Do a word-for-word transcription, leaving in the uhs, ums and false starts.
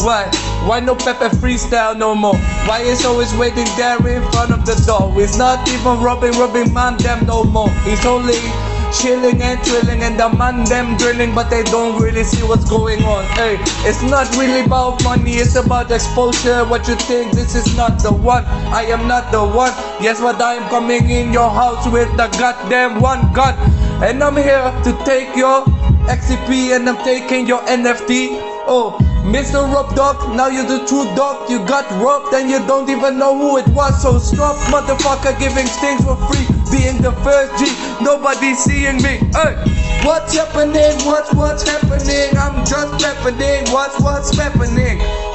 Why? Why no Pepe freestyle no more? Why is always waiting there in front of the door? He's not even rubbing, rubbing man them no more. He's only chilling and thrilling, and the man them drilling, but they don't really see what's going on. Hey, it's not really about money, it's about exposure. What you think, this is not the one. I am not the one. Guess what? I am coming in your house with the goddamn one gun, and I'm here to take your X C P and I'm taking your N F T. Oh, Mister Rob Dog, now you're the true dog. You got robbed and you don't even know who it was. So stop, motherfucker, giving things for free. Being the first G, nobody seeing me. Hey, what's happening? What's what's happening? I'm just happening. What's what's happening?